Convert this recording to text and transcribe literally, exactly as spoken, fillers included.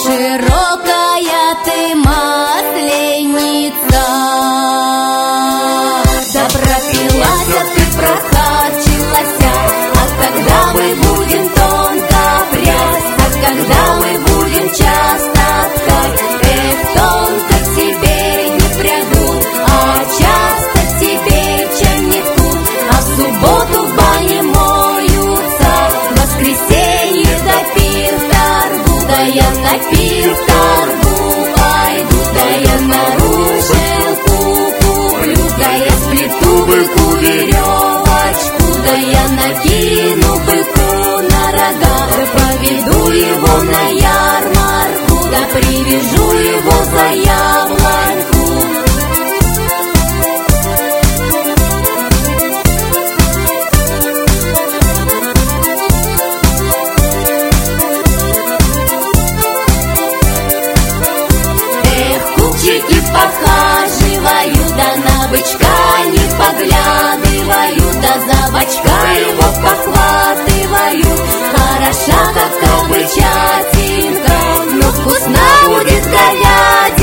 широкая ты масленица. Да пропилася ты, прохарчилася, а когда мы будем тонко прясть, а когда мы будем часто ткать? Эх, тонко к тебе не прядут, а часто к тебе чем не ткут. А в субботу в бане моются, в воскресенье да пир в торгу. Да я на пир в торгу пойду, да я нарушилку куплю, да я сплету быку веревочку, да я накину быку на рога, да поведу его на ярмарку, да привяжу его за яблоньку. Эх, купчики похаживаю, да на бычка не поглядываю, да за бочка его похватываю. Хороша как кобычатинка, но вкусна будет говядина.